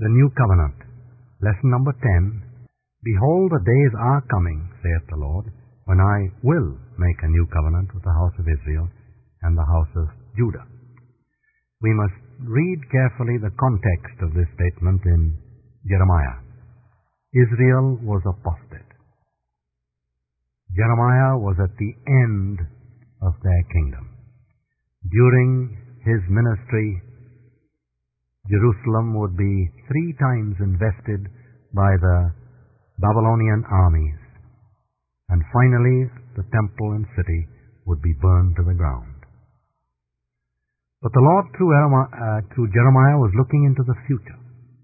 The New Covenant. Lesson number 10. Behold, the days are coming, saith the Lord, when I will make a new covenant with the house of Israel and the house of Judah. We must read carefully the context of this statement in Jeremiah. Israel was apostate. Jeremiah was at the end of their kingdom. During his ministry, Jerusalem would be 3 times invested by the Babylonian armies, and finally the temple and city would be burned to the ground. But the Lord through Jeremiah was looking into the future.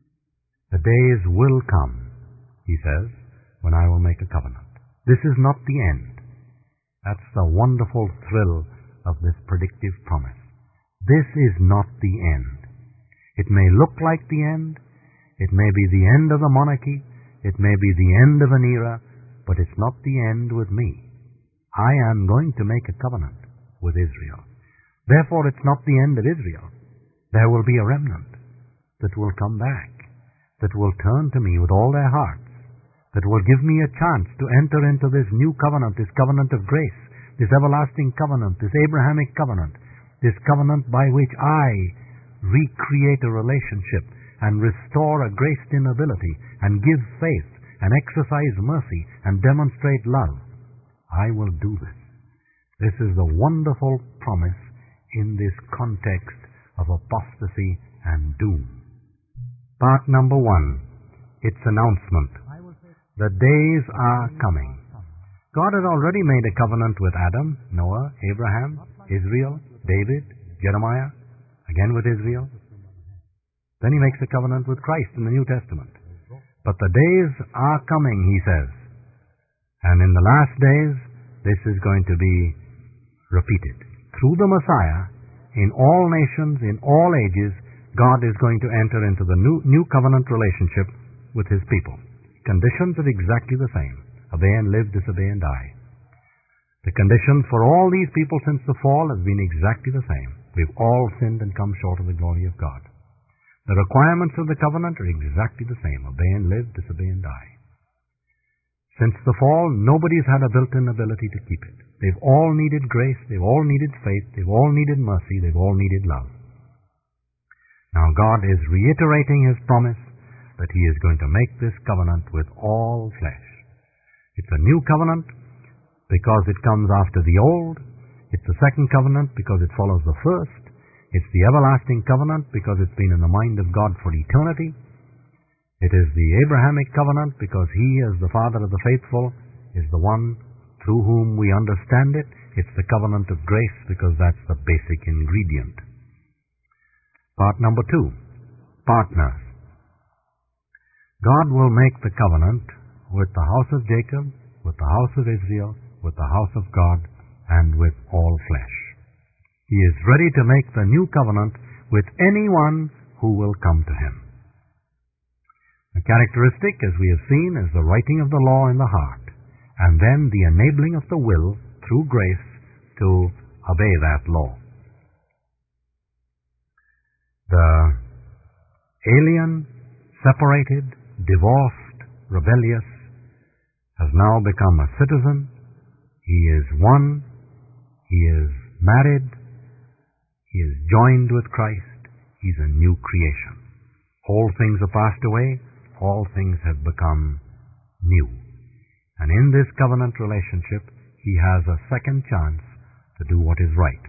The days will come, he says, when I will make a covenant. This is not the end. That's the wonderful thrill of this predictive promise. This is not the end. It may look like the end. It may be the end of the monarchy. It may be the end of an era, but it's not the end with me. I am going to make a covenant with Israel. Therefore, it's not the end of Israel. There will be a remnant that will come back, that will turn to me with all their hearts, that will give me a chance to enter into this new covenant, this covenant of grace, this everlasting covenant, this Abrahamic covenant, this covenant by which I recreate a relationship and restore a graced-in ability and give faith and exercise mercy and demonstrate love. I will do this. This is the wonderful promise in this context of apostasy and doom. Part number 1, its announcement. The days are coming. God had already made a covenant with Adam, Noah, Abraham, Israel, David, Jeremiah, again with Israel. Then he makes a covenant with Christ in the New Testament. But the days are coming, he says. And in the last days, this is going to be repeated. Through the Messiah, in all nations, in all ages, God is going to enter into the new covenant relationship with his people. Conditions are exactly the same. Obey and live, disobey and die. The conditions for all these people since the fall have been exactly the same. We've all sinned and come short of the glory of God. The requirements of the covenant are exactly the same. Obey and live, disobey and die. Since the fall, nobody's had a built-in ability to keep it. They've all needed grace, they've all needed faith, they've all needed mercy, they've all needed love. Now God is reiterating his promise that he is going to make this covenant with all flesh. It's a new covenant because it comes after the old. It's the second covenant because it follows the first. It's the everlasting covenant because it's been in the mind of God for eternity. It is the Abrahamic covenant because he, as the father of the faithful, is the one through whom we understand it. It's the covenant of grace because that's the basic ingredient. Part number 2, partners. God will make the covenant with the house of Jacob, with the house of Israel, with the house of God, and with all flesh. He is ready to make the new covenant with anyone who will come to him. The characteristic, as we have seen, is the writing of the law in the heart, and then the enabling of the will, through grace, to obey that law. The alien, separated, divorced, rebellious, has now become a citizen. He is one. He is married. He is joined with Christ. He's a new creation. All things are passed away. All things have become new. And in this covenant relationship, he has a second chance to do what is right.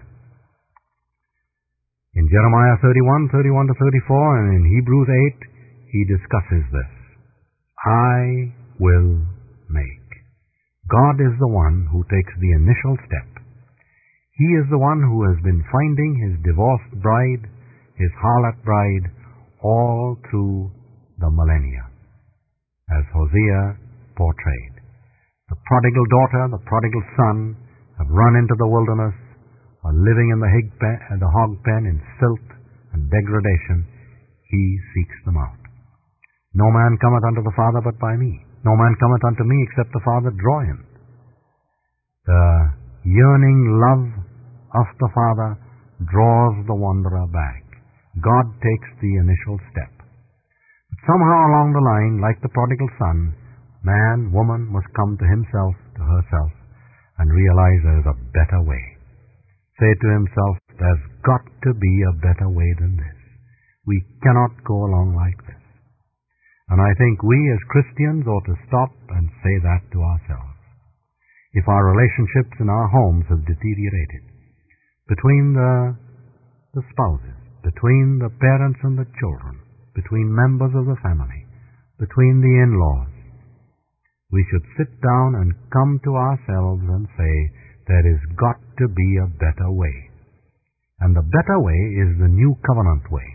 In Jeremiah 31 to 34, and in Hebrews 8, he discusses this. I will make. God is the one who takes the initial step. He is the one who has been finding his divorced bride, his harlot bride, all through the millennia, as Hosea portrayed. The prodigal daughter, the prodigal son have run into the wilderness, are living in the hog pen in filth and degradation. He seeks them out. No man cometh unto the Father but by me. No man cometh unto me except the Father draw him. The yearning love of the Father draws the wanderer back. God takes the initial step. Somehow along the line, like the prodigal son, man, woman must come to himself, to herself, and realize there is a better way. Say to himself, there's got to be a better way than this. We cannot go along like this. And I think we as Christians ought to stop and say that to ourselves. If our relationships in our homes have deteriorated, between the spouses, between the parents and the children, between members of the family, between the in-laws, we should sit down and come to ourselves and say, there has got to be a better way. And the better way is the new covenant way.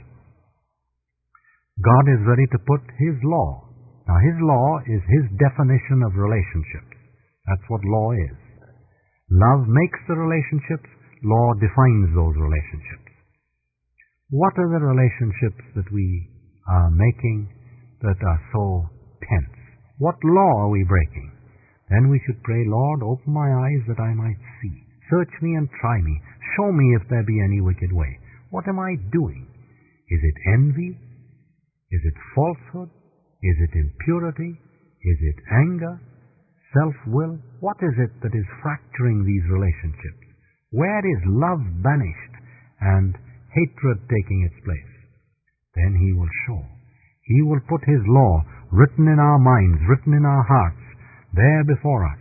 God is ready to put His law. Now, His law is His definition of relationships. That's what law is. Love makes the relationships. Law defines those relationships. What are the relationships that we are making that are so tense? What law are we breaking? Then we should pray, Lord, open my eyes that I might see. Search me and try me. Show me if there be any wicked way. What am I doing? Is it envy? Is it falsehood? Is it impurity? Is it anger? Self-will? What is it that is fracturing these relationships? Where is love banished and hatred taking its place? Then He will show. He will put His law written in our minds, written in our hearts, there before us.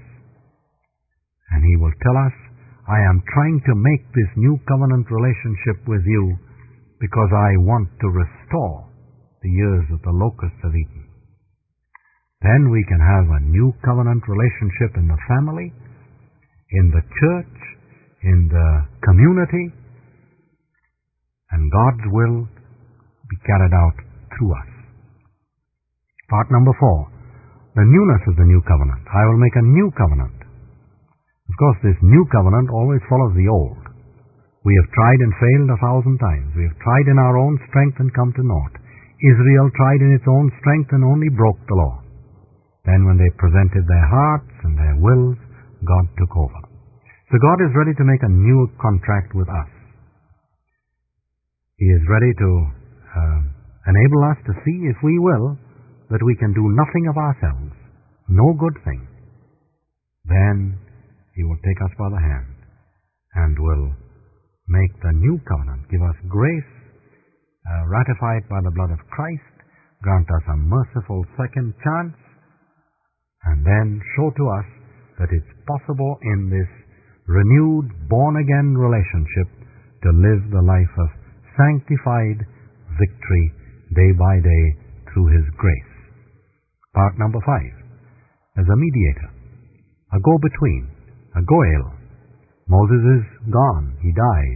And He will tell us, I am trying to make this new covenant relationship with you because I want to restore the years that the locusts have eaten. Then we can have a new covenant relationship in the family, in the church, in the community, and God's will be carried out through us. Part number 4, the newness of the new covenant. I will make a new covenant. Of course, this new covenant always follows the old. We have tried and failed 1,000 times. We have tried in our own strength and come to naught. Israel tried in its own strength and only broke the law. Then when they presented their hearts and their wills, God took over. So God is ready to make a new contract with us. He is ready to enable us to see, if we will, that we can do nothing of ourselves, no good thing. Then He will take us by the hand and will make the new covenant, give us grace, ratified by the blood of Christ, grant us a merciful second chance, and then show to us that it's possible in this renewed, born-again relationship to live the life of sanctified victory day by day through His grace. Part number 5, as a mediator, a go-between, a goel. Moses is gone, he died.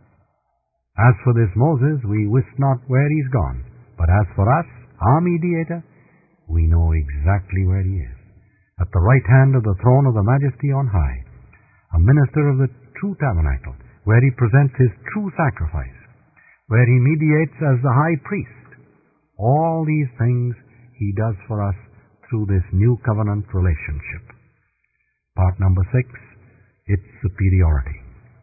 As for this Moses, we wist not where he's gone, but as for us, our mediator, we know exactly where he is. At the right hand of the throne of the Majesty on high, a minister of the true tabernacle, where he presents his true sacrifice, where he mediates as the high priest. All these things He does for us through this new covenant relationship. Part number 6, its superiority.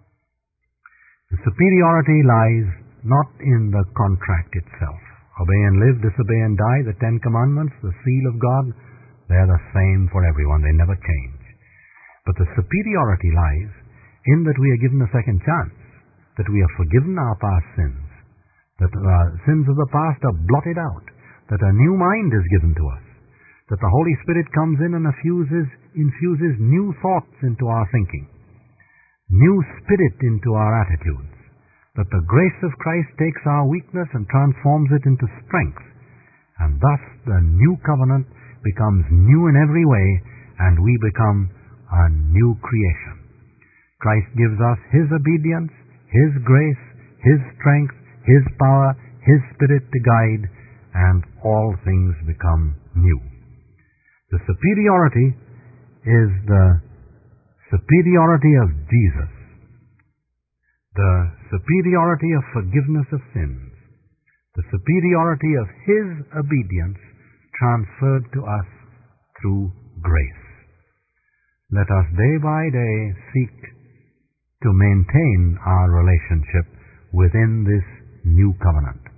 The superiority lies not in the contract itself. Obey and live, disobey and die, the 10 Commandments, the seal of God, they're the same for everyone. They never change. But the superiority lies in that we are given a second chance, that we are forgiven our past sins, that our sins of the past are blotted out, that a new mind is given to us, that the Holy Spirit comes in and infuses new thoughts into our thinking, new spirit into our attitudes, that the grace of Christ takes our weakness and transforms it into strength, and thus the new covenant becomes new in every way, and we become a new creation. Christ gives us His obedience, His grace, His strength, His power, His Spirit to guide, and all things become new. The superiority is the superiority of Jesus, the superiority of forgiveness of sins, the superiority of His obedience transferred to us through grace. Let us day by day seek to maintain our relationship within this new covenant.